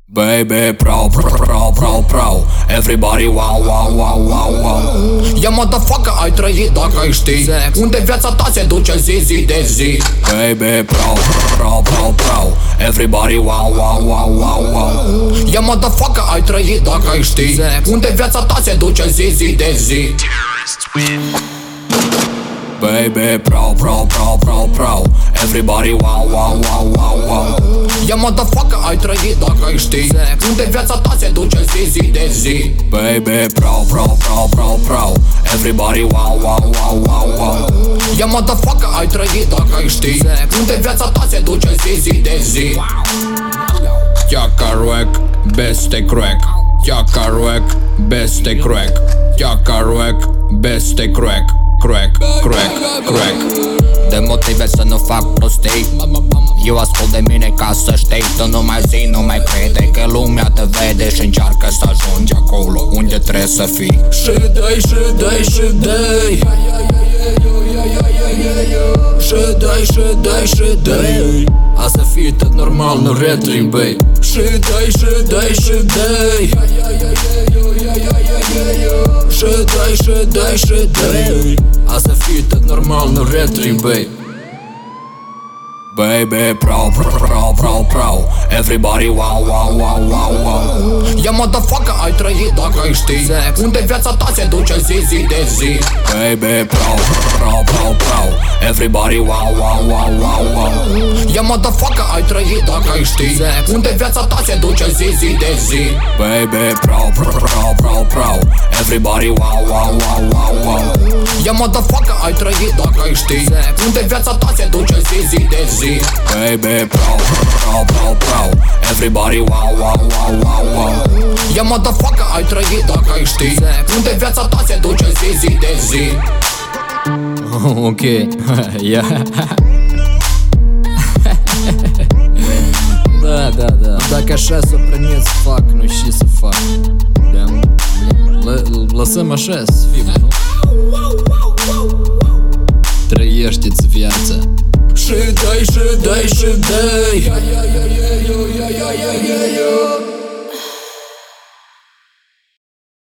Baby, proud, everybody wow, wow, wow, wow, wow. Yeah, motherfucker, ai trăit dacă ai ști unde viața ta se duce zi de zi. Baby, proud, everybody wow, wow, wow, wow, wow. Yeah, motherfucker, ai trăit dacă ai ști unde viața ta se duce zi de zi. Baby, proud, everybody wow, wow, wow, wow, wow. Yeah, motherfucker, ai trăit dacă ai ști unde viața ta se duce zi de zi. Baby, proud, everybody wow, wow, wow, wow, wow. Yeah, motherfucker, ai trăit dacă ai ști unde viața ta se duce zi de zi. Yakarwek, beste crack. Yakarwek, beste crack. Yakarwek, beste crack. Crack. De motive să nu fac prostii. Eu ascult de mine ca să știi. Tu nu mai zi, nu mai crede că lumea te vede și încearcă să ajungi acolo unde trebuie să fii. Și dai a să fie tot normal, nu retri, băi. Și dai a să fie tot normal, nu retri, băi. Baby, proud, everybody wow, wow, wow, wow, wow. Yeah, motherfucker, ai trăit dacă ai ști unde viața ta se duce zi de zi. Baby, proud, everybody wow, wow, wow, wow, wow. Yeah, motherfucker, ai trăit dacă ai ști unde viața ta se duce zi de zi. Baby, proud, everybody wow, wow, wow, wow, wow. Yeah, motherfucker, ai trăit dacă ai ști unde viața ta se duce zi de zi. Baby, proud, everybody wow, wow, wow, wow, wow. Yeah, motherfucker, ai trăit dacă ai ști unde viața ta se duce zi de zi. Ok, yeah. Da. Dacă așa s-o prănit să fac, nu știu ce să fac. Lăsăm așa să fim, nu? Trăiește-ți viața. Și dai